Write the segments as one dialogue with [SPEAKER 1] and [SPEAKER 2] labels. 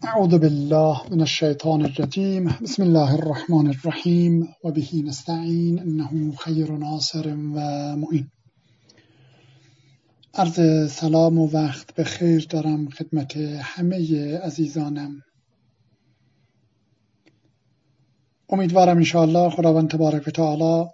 [SPEAKER 1] اعوذ بالله من الشیطان الرجیم بسم الله الرحمن الرحیم و به نستعین انه خیر ناصر و معین. عرض سلام و وقت بخیر دارم خدمت همه عزیزانم. امیدوارم انشاءالله خداوند تبارک و تعالی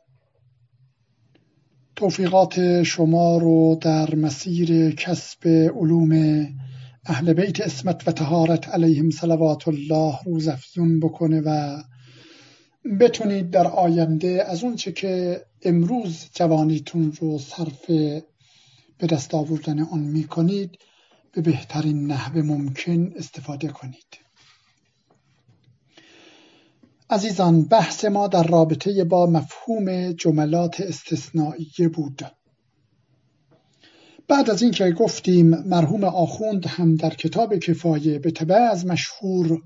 [SPEAKER 1] توفیقات شما رو در مسیر کسب علوم اهل بیت عصمت و طهارت علیهم صلوات الله روزافزون بکنه و بتونید در آینده از اون چه که امروز جوانیتون رو صرف به دست آوردن آن میکنید به بهترین نحو ممکن استفاده کنید. عزیزان، بحث ما در رابطه با مفهوم جملات استثنائیه بود. بعد از اینکه گفتیم مرحوم آخوند هم در کتاب کفایه به تبع از مشهور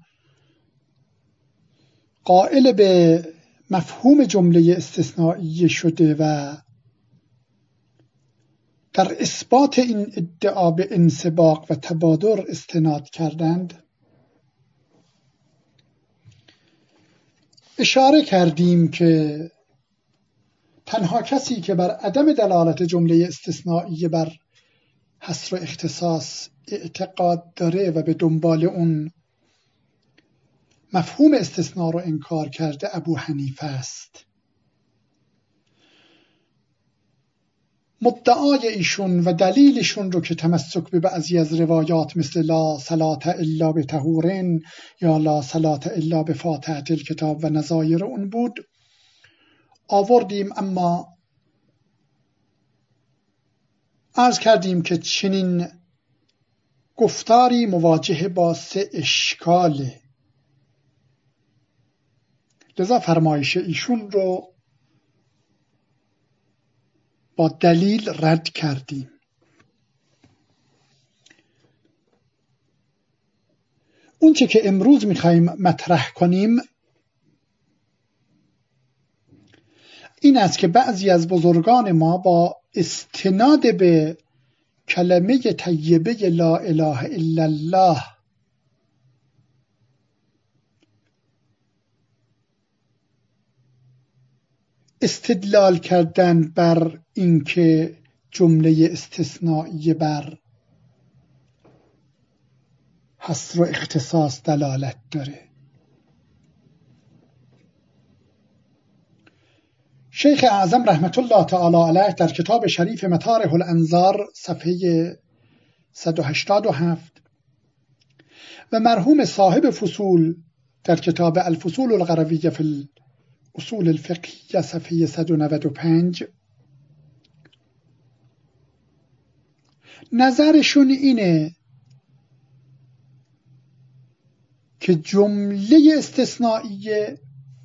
[SPEAKER 1] قائل به مفهوم جمله استثنائیه شده و در اثبات این ادعا به انسباق و تبادر استناد کردند، اشاره کردیم که تنها کسی که بر عدم دلالت جمله استثنائیه بر حصر و اختصاص اعتقاد داره و به دنبال اون مفهوم استثناء رو انکار کرده ابو حنیفه است. مدعای ایشون و دلیلشون رو که تمسک به بعضی از روایات مثل لا صلاة الا بطهورن یا لا صلاة الا بفاتحة الکتاب و نظایر اون بود آوردیم، اما عرض کردیم که چنین گفتاری مواجه با 3 اشکاله، لذا فرمایش ایشون رو با دلیل رد کردیم. اون چه که امروز میخوایم مطرح کنیم این است که بعضی از بزرگان ما با استناد به کلمه طیبه لا اله الا الله استدلال کردن بر اینکه جمله استثنائیه بر حصر و اختصاص دلالت داره. شیخ اعظم رحمت الله تعالی علیه در کتاب شریف مطارح الانظار صفحه 187 و مرحوم صاحب فصول در کتاب الفصول القرویه فی اصول الفقهیه صفحه 195 نظرشون اینه که جمله استثنائیه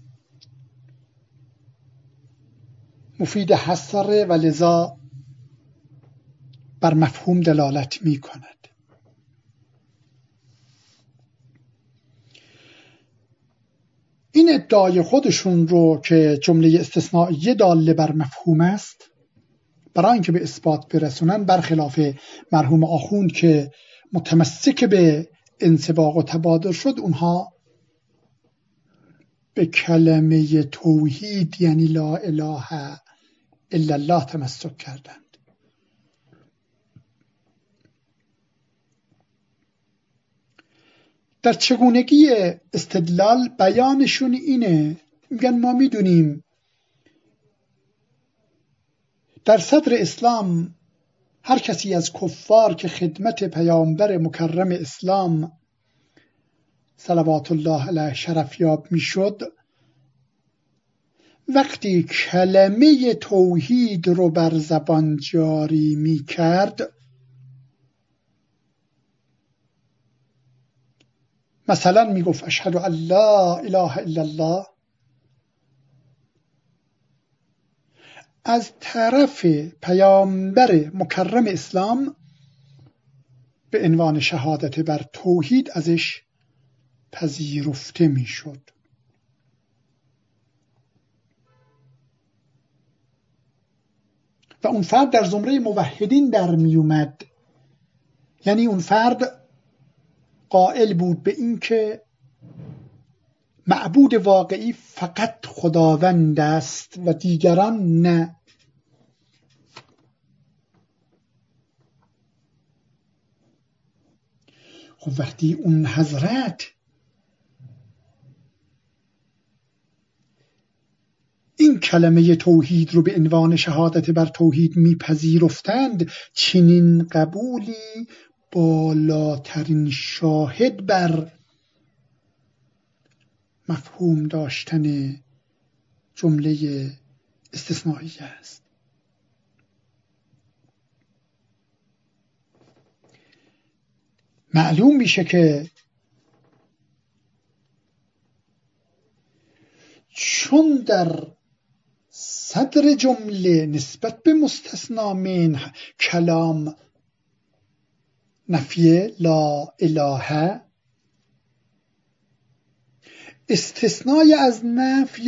[SPEAKER 1] مفید حصر و لذا بر مفهوم دلالت می کند. این ادعای خودشون رو که جمله استثنائیه داله بر مفهوم است برای اینکه به اثبات برسونن، برخلاف مرحوم آخوند که متمسک به انسباق و تبادر شد، اونها به کلمه توحید یعنی لا اله الا الله تمسک کردند. در چگونگی استدلال بیانشون اینه، میگن ما میدونیم در صدر اسلام هر کسی از کفار که خدمت پیامبر مکرم اسلام صلوات الله علیه شرفیاب میشد، وقتی کلمه توحید رو بر زبان جاری میکرد، مثلا میگفت اشهد ان لا اله الا الله، از طرف پیامبر مکرم اسلام به عنوان شهادت بر توحید ازش پذیرفته میشد. و اون فرد در زمره موحدین در می اومد، یعنی اون فرد قائل بود به این که معبود واقعی فقط خداوند است و دیگران نه. خب وقتی اون حضرت این کلمه توحید رو به عنوان شهادت بر توحید میپذیرفتند، چنین قبولی بالاترین شاهد بر مفهوم داشتن جمله استثنایی است. معلوم میشه که چون در صدر جمله نسبت به مستثنا من کلام نفی لا اله، استثنای از نفی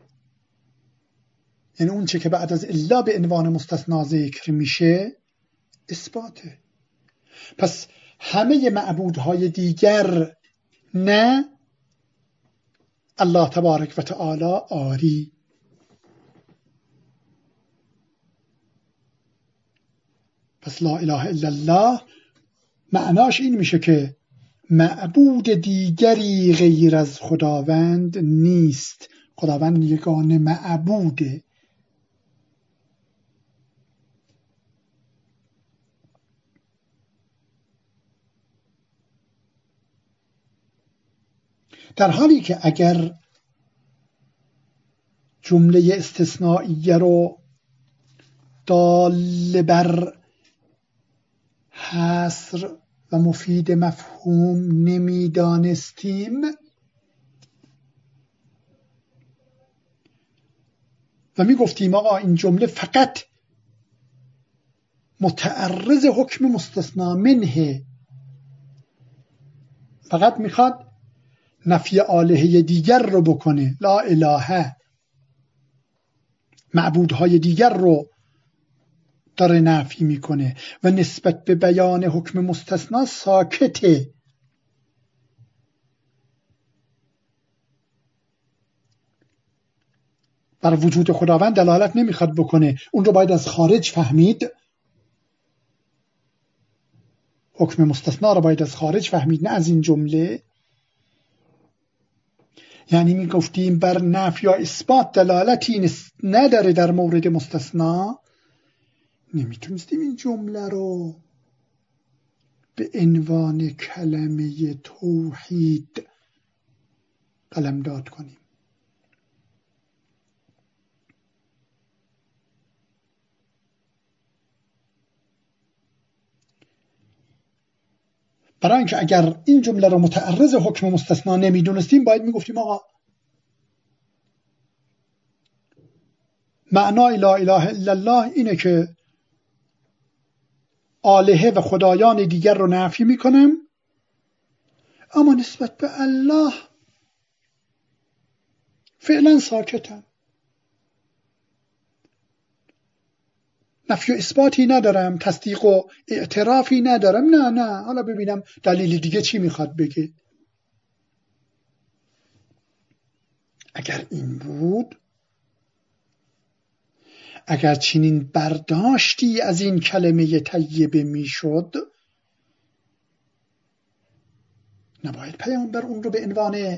[SPEAKER 1] یعنی اون چه که بعد از الا به عنوان مستثنا ذکر میشه اثباته. پس همه معبودهای دیگر نه، الله تبارک و تعالی آری. پس لا اله الا الله معناش این میشه که معبود دیگری غیر از خداوند نیست. خداوند یگانه معبوده. در حالی که اگر جمله استثنائیه رو دال بر حصر و مفید مفهوم نمیدانستیم و میگفتیم آقا این جمله فقط متعرض حکم مستثنا منه، فقط میخواد نفی آلهه دیگر رو بکنه، لا اله، معبودهای دیگر رو داره نفی میکنه و نسبت به بیان حکم مستثنا ساکته. بر وجود خداوند دلالت نمیخواد بکنه، اون رو باید از خارج فهمید. حکم مستثنا رو باید از خارج فهمید، نه از این جمله. یعنی میگفتیم بر نفی یا اثبات دلالتی نداره در مورد مستثنا، نمیتونستیم این جمله رو به عنوان کلمه توحید قلمداد کنیم. برای اینکه اگر این جمله رو متعرض حکم مستثنا نمیدونستیم باید میگفتیم آقا معنای لا اله الا الله اینه که آلهه و خدایان دیگر رو نفی میکنم، اما نسبت به الله فعلا ساکتم، نفی و اثباتی ندارم، تصدیق و اعترافی ندارم. نه حالا ببینم دلیل دیگه چی میخواد بگه. اگر این بود، اگر چنین برداشتی از این کلمه طیبه میشد، نباید پیامبر اون رو به عنوان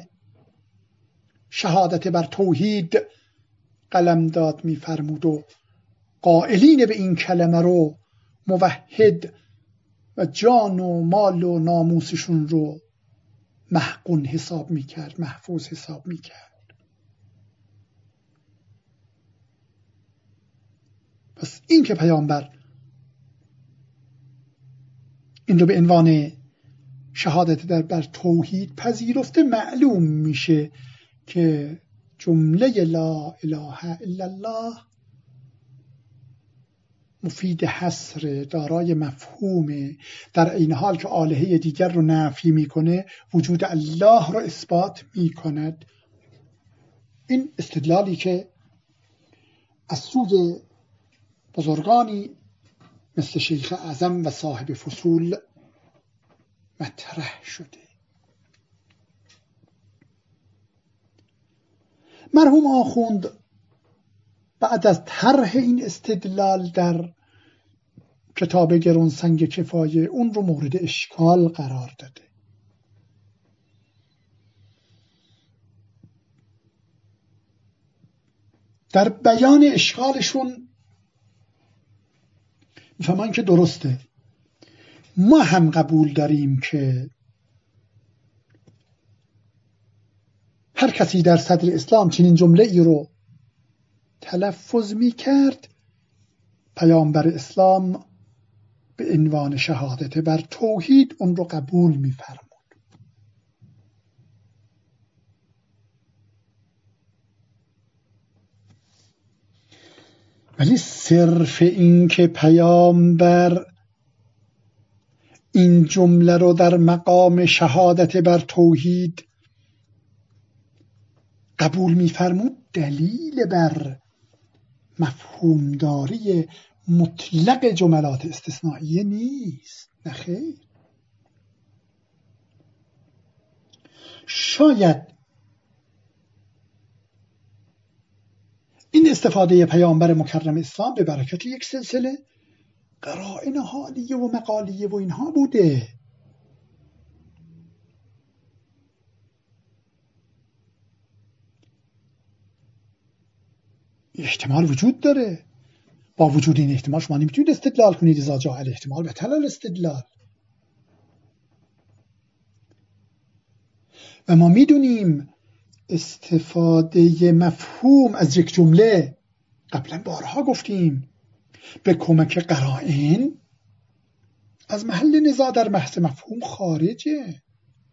[SPEAKER 1] شهادت بر توحید قلمداد میفرمود و قائلین به این کلمه رو موحد و جان و مال و ناموسشون رو محقون حساب میکرد، محفوظ حساب میکرد. پس این که پیامبر این رو به عنوان شهادت بر توحید پذیرفته، معلوم میشه که جمله لا اله الا الله مفید حصر، دارای مفهوم، در این حال که آلهه دیگر رو نفی میکنه وجود الله رو اثبات میکند. این استدلالی که از سوی بزرگانی مثل شیخ اعظم و صاحب فصول مطرح شده. مرحوم آخوند بعد از طرح این استدلال در کتاب گرانسنگ کفایه اون رو مورد اشکال قرار داده. در بیان اشکالشون میفهمن که درسته، ما هم قبول داریم که هر کسی در صدر اسلام چنین جمله ای رو تلفظ می کرد، پیامبر اسلام به عنوان شهادت بر توحید اون رو قبول می فرمود. ولی صرف این که پیامبر این جمله رو در مقام شهادت بر توحید قبول می‌فرمود دلیل بر مفهومداری مطلق جملات استثنائیه نیست. نخیر، شاید این استفاده پیامبر مکرم اسلام به برکت یک سلسله قرائن حالیه و مقالیه و اینها بوده. احتمال وجود داره. با وجود این احتمال شما نمیتونید استدلال کنید اذا جاء الاحتمال بطل الاستدلال. و ما میدونیم استفاده مفهوم از یک جمله، قبلا بارها گفتیم، به کمک قرائن از محل نزاع در بحث مفهوم خارجه.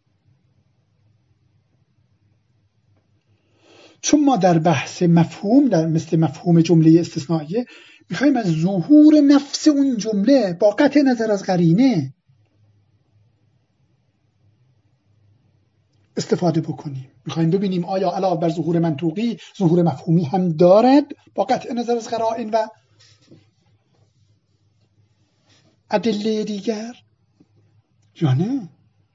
[SPEAKER 1] چون ما در بحث مفهوم، در مثل مفهوم جمله استثنائیه، میخوایم از ظهور نفس اون جمله با قطع نظر از قرینه استفاده بکنیم. میخوایم ببینیم آیا علاوه بر ظهور منطوقی ظهور مفهومی هم دارد با قطع نظر از قرائن و ادله دیگر یا نه.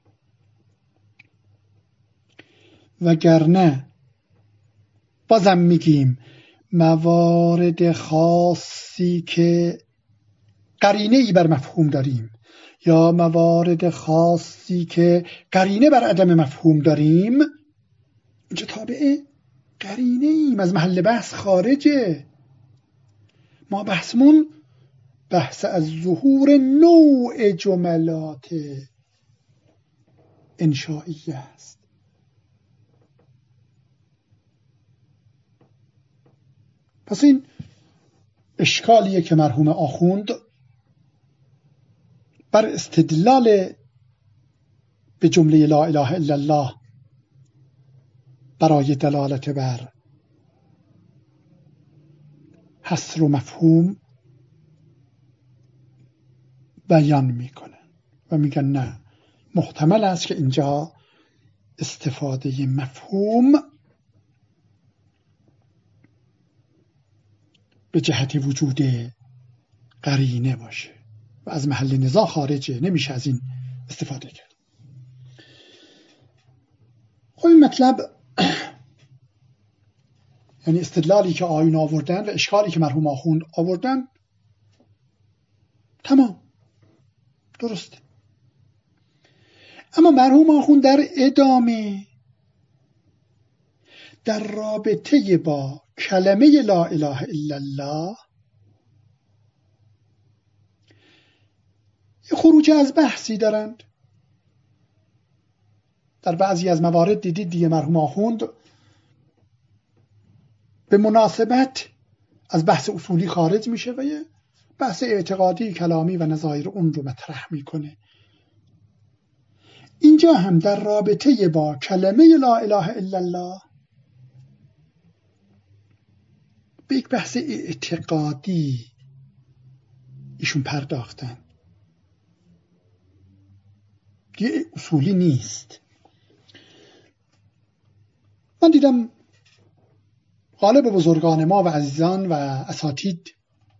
[SPEAKER 1] وگرنه بازم میگیم موارد خاصی که قرینه ای بر مفهوم داریم یا موارد خاصی که قرینه بر عدم مفهوم داریم، اینجا تابع قرینه ایم، از محل بحث خارجه. ما بحثمون بحث از ظهور نوع جملات انشائیه است. پس این اشکالیه که مرحوم آخوند بر استدلال به جمله لا اله الا الله برای دلالت بر حصر و مفهوم بیان میکنه و میگن نه، محتمل است که اینجا استفاده مفهوم به جهت وجود قرینه باشه و از محل نزاع خارجه، نمیشه از این استفاده کرد. خب این مطلب یعنی استدلالی که آیون آوردن و اشکالی که مرحوم آخوند آوردن تمام درسته. اما مرحوم آخوند در ادامه در رابطه با کلمه لا اله الا الله یه خروج از بحثی دارند. در بعضی از موارد دیدید دیگه مرحوم آخوند به مناسبت از بحث اصولی خارج میشه و یه بحث اعتقادی کلامی و نظایر اون رو مطرح میکنه. اینجا هم در رابطه با کلمه لا اله الا الله به یک بحث اعتقادی ایشون پرداختن، دیگه اصولی نیست. من دیدم غالب بزرگان ما و عزیزان و اساتید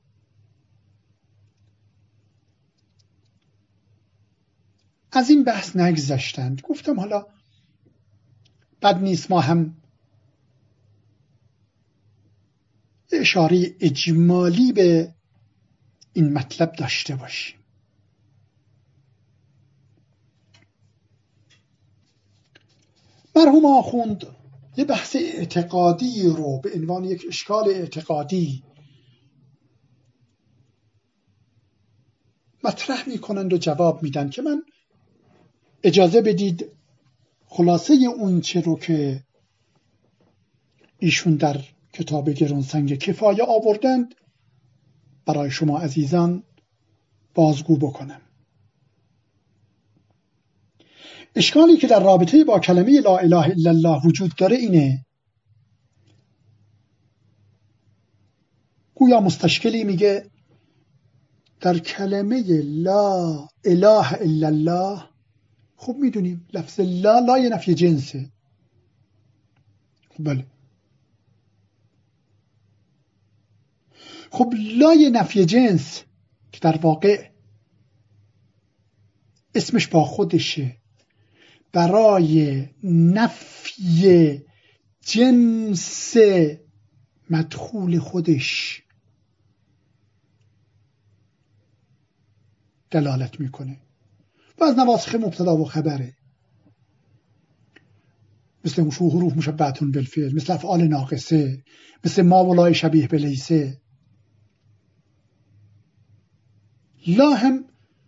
[SPEAKER 1] از این بحث نگذشتند. گفتم حالا بد نیست ما هم اشاره اجمالی به این مطلب داشته باشیم. مرحوم آخوند یه بحث اعتقادی رو به عنوان یک اشکال اعتقادی مطرح میکنند و جواب میدن که من اجازه بدید خلاصه اون چه رو که ایشون در کتاب گرانسنگ کفایه آوردند برای شما عزیزان بازگو بکنم. اشکالی که در رابطه با کلمه لا اله الا الله وجود داره اینه، گویا مستشکلی میگه در کلمه لا اله الا الله، خب میدونیم لفظ لا یه نفی جنسه. بله، خب لا یه نفی جنس که در واقع اسمش با خودشه، برای نفی جنس مدخول خودش دلالت میکنه و از نواسخ مبتدا و خبره، مثل حروف مشبهتون بالفعل، مثل افعال ناقصه، مثل ما ولای شبیه به لیسه. لا هم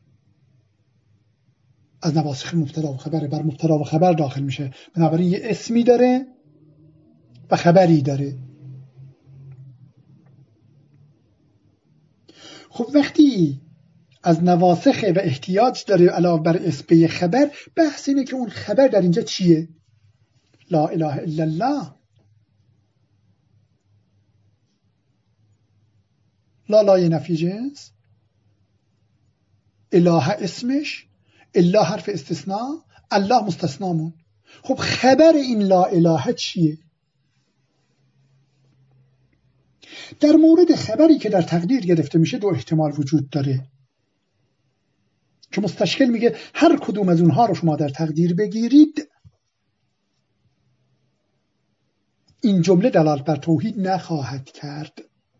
[SPEAKER 1] از نواسخ مبتدا و خبره، بر مبتدا و خبر داخل میشه، بنابراین یه اسمی داره و خبری داره. خب وقتی از نواسخ و احتیاج داره علاوه بر اسم خبر، بحث اینه که اون خبر در اینجا چیه؟ لا اله الا الله. لا یه نفی جنس، اله اسمش، الا حرف استثناء، الله مستثنامون. خب خبر این لا اله چیه؟ در مورد خبری که در تقدیر گرفته میشه دو احتمال وجود داره که مستشکل میگه هر کدوم از اونها رو شما در تقدیر بگیرید، این جمله دلالت بر توحید نخواهد کرد.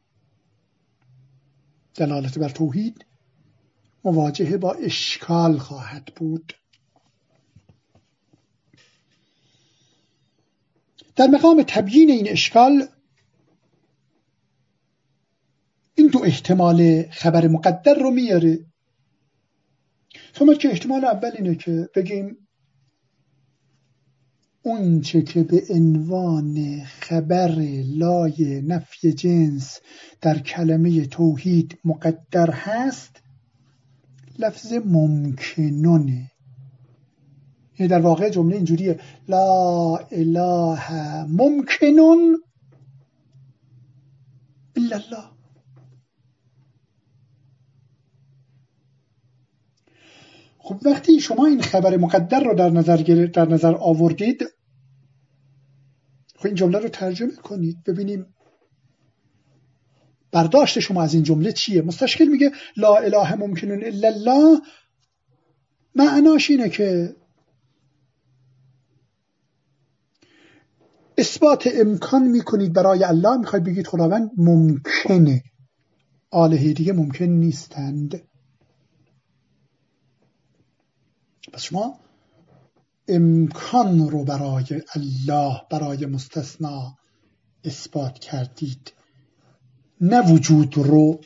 [SPEAKER 1] دلالت بر توحید مواجهه با اشکال خواهد بود. در مقام تبیین این اشکال این دو احتمال خبر مقدر رو میاره. فرمود که احتمال اول اینه که بگیم اون چه که به عنوان خبر لای نفی جنس در کلمه توحید مقدر هست لفظ ممکنونه. یعنی در واقع جمله اینجوریه: لا اله ممکنون الا الله. خب وقتی شما این خبر مقدر رو در نظر آوردید، خب این جمله رو ترجمه کنید ببینیم برداشت شما از این جمله چیه. مستشکل میگه لا اله ممکنون الا الله، معناش اینه که اثبات امکان میکنید برای الله، میخواید بگید خداوند ممکنه، آلهه دیگه ممکن نیستند. پس شما امکان رو برای الله، برای مستثنا اثبات کردید، نه وجود رو.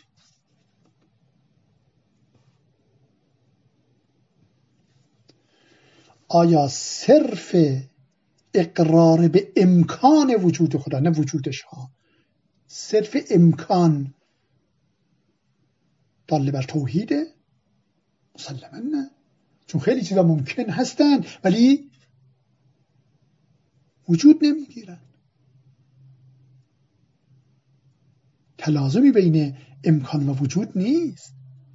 [SPEAKER 1] آیا صرف اقرار به امکان وجود خدا، نه وجودش ها، صرف امکان دال بر توحیده؟ مسلما نه، چون خیلی چیزا ممکن هستند ولی وجود نمیگیرن. تلازمی بین امکان و وجود نیست.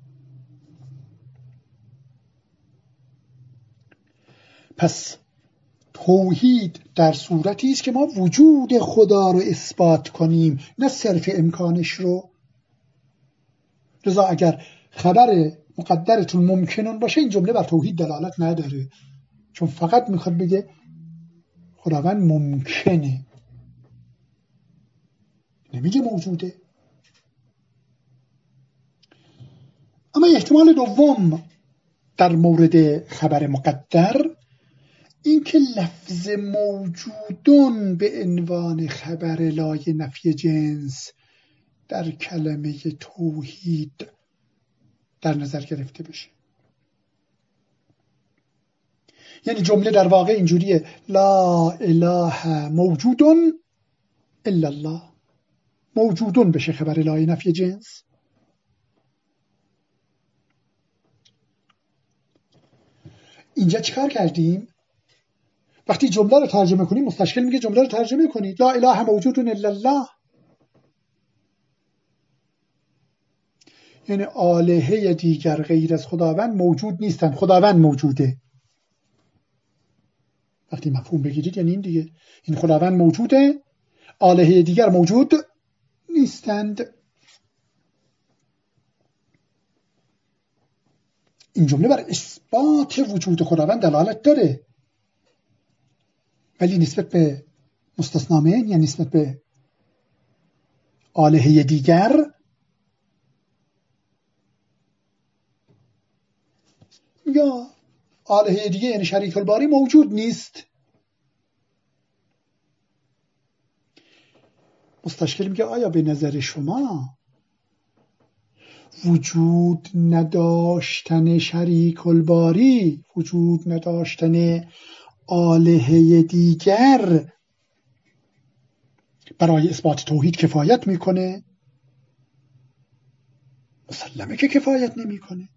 [SPEAKER 1] پس توحید در صورتی است که ما وجود خدا رو اثبات کنیم، نه صرف امکانش رو. لذا اگر خبر مقدرتون ممکنون باشه، این جمله بر توحید دلالت نداره، چون فقط میخواد بگه خداوند ممکنه، همه موجوده. اما احتمال دوم در مورد خبر مقدر این که لفظ موجودون به عنوان خبر لای نفی جنس در کلمه توحید در نظر گرفته بشه. یعنی جمله در واقع اینجوریه: لا اله موجودون الا الله. موجودون بشه خبر لای نفی جنس. اینجا چیکار کردیم؟ وقتی جمله رو ترجمه کنیم مستشکل میگه جمله رو ترجمه کنید. لا اله موجودون الا الله، یعنی آلهه دیگر غیر از خداوند موجود نیستند، خداوند موجوده. وقتی مفهوم بگیرید یعنی این دیگه، این خداوند موجوده، آلهه دیگر موجود نیستند. این جمله بر اثبات وجود خداوند دلالت داره، ولی نسبت به مستثنامین یا نسبت به آلهه دیگر یا آلهه دیگه یعنی شریک الباری موجود نیست. مستشکل میگه آیا به نظر شما وجود نداشتن شریک الباری، وجود نداشتن آلهه دیگر برای اثبات توحید کفایت میکنه؟ مسلمه که کفایت نمیکنه.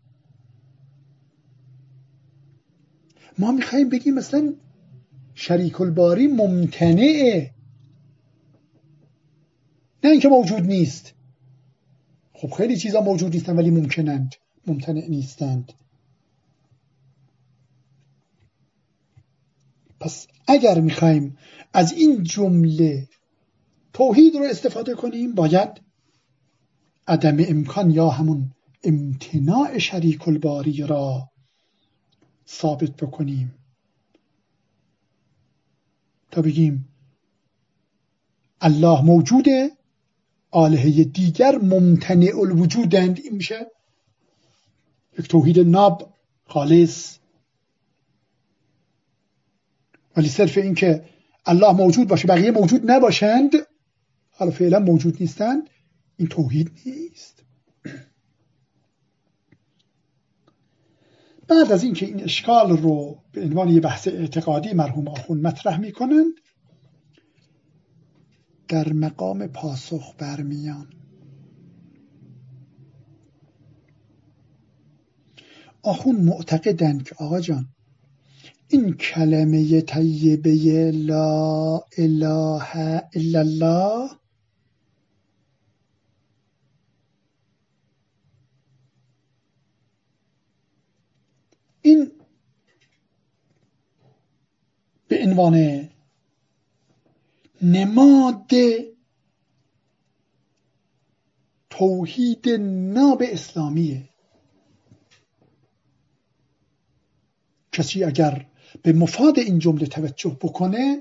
[SPEAKER 1] ما میخواییم بگیم مثلا شریک الباری ممتنعه، نه اینکه موجود نیست. خب خیلی چیزا موجود نیستن ولی ممکنند، ممتنع نیستند. پس اگر میخوایم از این جمله توحید رو استفاده کنیم باید عدم امکان یا همون امتناع شریک الباری را ثابت بکنیم تا بگیم الله موجوده، آلهه دیگر ممتنع الوجودند. این میشه یک توحید ناب خالص. ولی صرف این که الله موجود باشه بقیه موجود نباشند، حالا فعلا موجود نیستند، این توحید نیست. بعد از اینکه این اشکال رو به عنوان یه بحث اعتقادی مرحوم آخوند مطرح میکنند، در مقام پاسخ برمیان. آخوند معتقدند که آقا جان این کلمه طیبه لا اله الا الله این به عنوان نماد توحید ناب اسلامیه. کسی اگر به مفاد این جمله توجه بکنه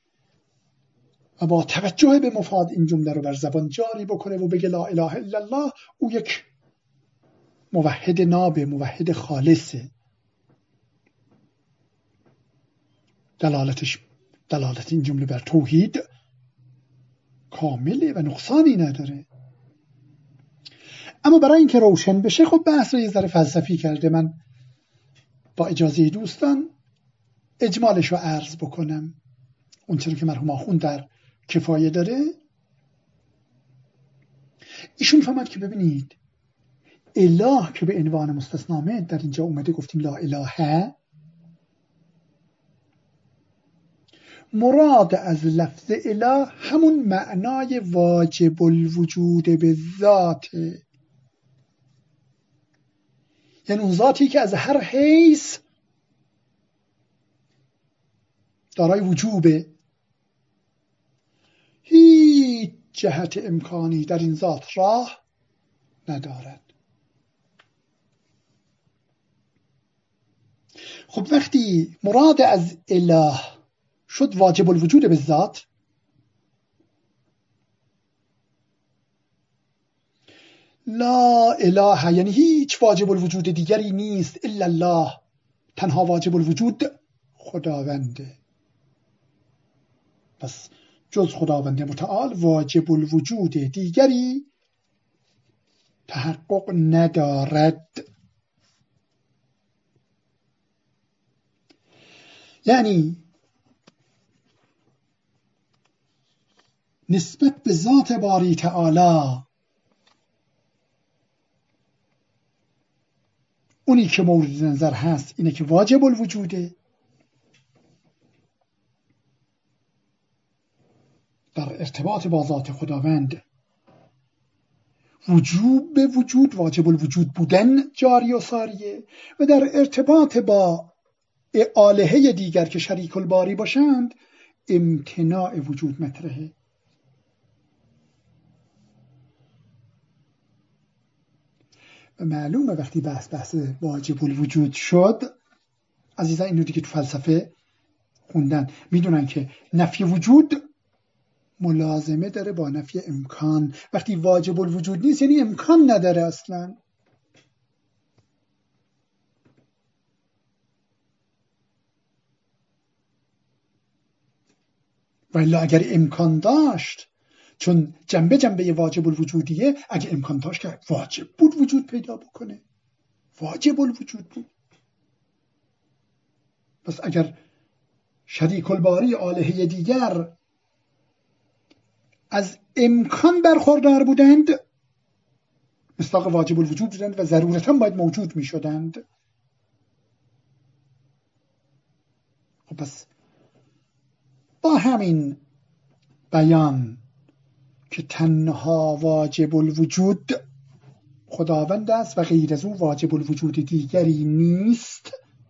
[SPEAKER 1] و با توجه به مفاد این جمله رو بر زبان جاری بکنه و بگه لا اله الا الله، او یک موحد ناب، موحد خالصه. دلالت این جمله بر توحید کامله و نقصانی نداره. اما برای اینکه روشن بشه خب بحث رو یه ذره فلسفی کرده. من با اجازه دوستان اجمالش رو عرض بکنم. اون چرا که مرحوم آخوند در کفایه داره. ایشون فهمد که ببینید اله که به عنوان مستثنامه در اینجا اومده، گفتیم لا اله، مراد از لفظ اله همون معنای واجب الوجود به ذات، یعنی اون ذاتی که از هر حیث دارای وجوبه، هیچ جهت امکانی در این ذات راه ندارد. خب وقتی مراد از اله شد واجب الوجود به ذات، لا اله یعنی هیچ واجب الوجود دیگری نیست الا الله، تنها واجب الوجود خداونده. پس جز خداوند متعال واجب الوجود دیگری تحقق ندارد. یعنی نسبت به ذات باری تعالی اونی که مورد نظر هست اینه که واجب الوجوده. در ارتباط با ذات خداوند وجوب به وجود، واجب الوجود بودن جاری و ساریه، و در ارتباط با آلهه دیگر که شریک الباری باشند امتناع وجود مطرحه. و معلومه وقتی بحث واجب الوجود شد، عزیزان اینو دیگه تو فلسفه خوندن میدونن که نفی وجود ملازمه داره با نفی امکان. وقتی واجب الوجود نیست یعنی امکان نداره اصلا. ولی اگر امکان داشت، چون جنبه واجب الوجودیه، اگر امکان داشت که واجب بود وجود پیدا بکنه، واجب الوجود بود. پس اگر شریک الباری آلهه دیگر از امکان برخوردار بودند مصداق واجب الوجود بودند و ضرورتاً باید موجود می شدند. خب پس با همین بیان که تنها واجب الوجود خداوند است و غیر از او واجب الوجود دیگری نیست،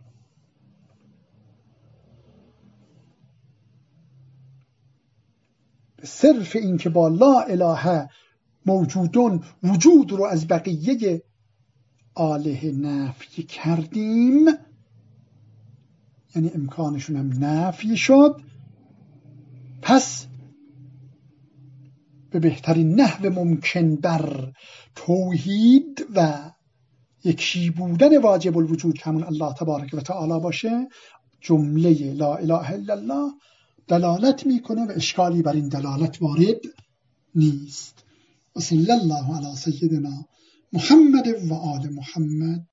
[SPEAKER 1] صرف این که با لا اله موجودون وجود رو از بقیه آله نفی کردیم، یعنی امکانشون هم نفی شد، پس به بهترین نحو ممکن بر توحید و یکی بودن واجب الوجود همون الله تبارک و تعالی باشه جمله لا اله الا الله دلالت میکنه و اشکالی بر این دلالت وارد نیست. و صلی الله علی سیدنا محمد و آل محمد.